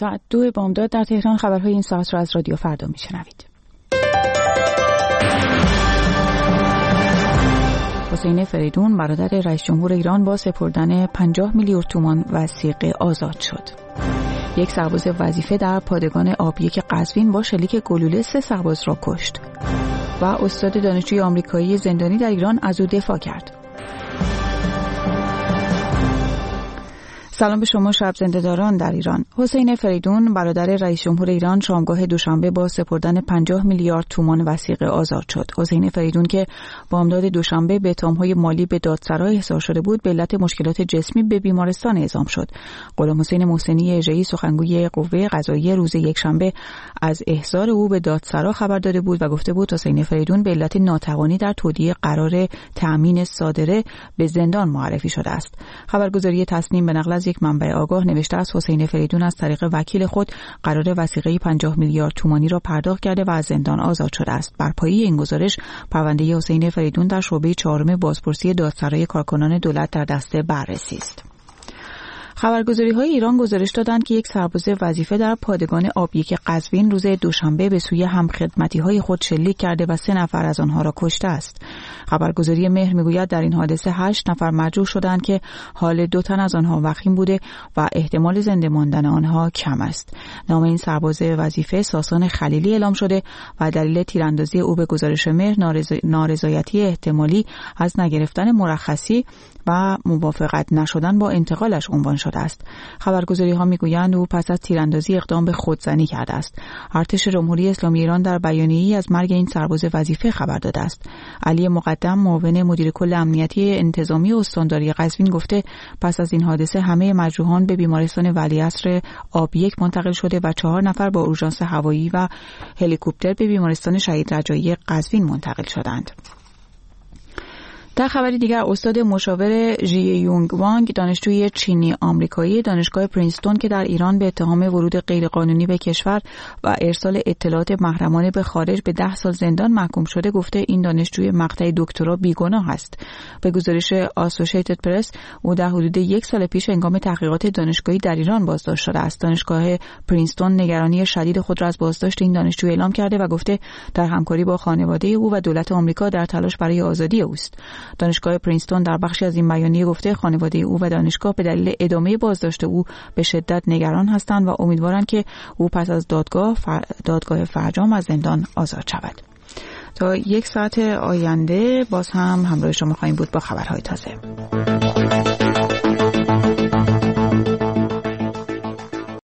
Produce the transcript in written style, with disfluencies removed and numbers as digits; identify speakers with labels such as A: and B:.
A: ساعت 2 بامداد در تهران. خبرهای این ساعت را از رادیو فردا میشنوید. حسین فریدون برادر رئیس جمهور ایران با سپردن 50 میلیون تومان وثیقه آزاد شد. یک سرباز وظیفه در پادگان آب-1 قزوین با شلیک گلوله 3 سرباز را کشت و استاد دانشجوی آمریکایی زندانی در ایران از او دفاع کرد. سلام به شما شب زنده‌داران در ایران. حسین فریدون برادر رئیس جمهور ایران شامگاه دوشنبه با سپردن 50 میلیارد تومان وثیقه آزاد شد. حسین فریدون که بامداد دوشنبه به اتهام‌های مالی به دادسرای احضار شده بود، به علت مشکلات جسمی به بیمارستان اعزام شد. غلامحسین محسنی اژه‌ای سخنگوی قوه قضاییه روز یکشنبه از احضار او به دادسرا خبر داده بود و گفته بود حسین فریدون به علت ناتوانی در تودیع قرار تأمین صادره به زندان معرفی شده است. خبرگزاری تسنیم به نقل از یک منبع آگاه نوشته است حسین فریدون از طریق وکیل خود قرار وثیقه 50 میلیارد تومانی را پرداخت کرده و از زندان آزاد شده است. بر پایه این گزارش پرونده حسین فریدون در شعبه 4 بازپرسی دادسرای کارکنان دولت در دسته بررسی است. خبرگزاری‌های ایران گزارش دادند که یک سرباز وظیفه در پادگان آب-1 قزوین روز دوشنبه به سوی همخدمتی‌های خود شلیک کرده و 3 نفر از آنها را کشته است. خبرگزاری مهر می‌گوید در این حادثه 8 نفر مجروح شدند که حال 2 تن از آنها وخیم بوده و احتمال زنده ماندن آنها کم است. نام این سرباز وظیفه ساسان خلیلی اعلام شده و دلیل تیراندازی او به گزارش مهر نارضایتی احتمالی از نگرفتن مرخصی و موافقت نشدن با انتقالش عنوان شده است. خبرگزاری‌ها می‌گویند او پس از تیراندازی اقدام به خودزنی کرده است. ارتش جمهوری اسلامی ایران در بیانیه‌ای از مرگ این سرباز وظیفه خبر داده است. علی مقدم معاون مدیر کل امنیتی انتظامی استانداری قزوین گفته پس از این حادثه همه مجروحان به بیمارستان ولیعصر آب-1 منتقل شده و 4 نفر با اورژانس هوایی و هلیکوپتر به بیمارستان شهید رجایی قزوین منتقل شدند. در خبری دیگر استاد مشاور ژی یونگ وانگ دانشجوی چینی آمریکایی دانشگاه پرینستون که در ایران به اتهام ورود غیرقانونی به کشور و ارسال اطلاعات محرمانه به خارج به 10 سال زندان محکوم شده گفته این دانشجوی مقطع دکترا بیگناه است. به گزارش آسوشیتد پرس او در حدود 1 سال پیش هنگام تحقیقات دانشگاهی در ایران بازداشت شده است. دانشگاه پرینستون نگرانی شدید خود را از بازداشت این دانشجو اعلام کرده و گفته در همکاری با خانواده او و دولت آمریکا در تلاش برای آزادی اوست. دانشگاه پرینستون در بخشی از این بیانیه گفته خانواده او و دانشگاه به دلیل ادامه بازداشت او به شدت نگران هستند و امیدوارند که او پس از دادگاه فرجام از زندان آزاد شود. تا 1 ساعت آینده باز هم همراه شما خواهیم بود با خبرهای تازه.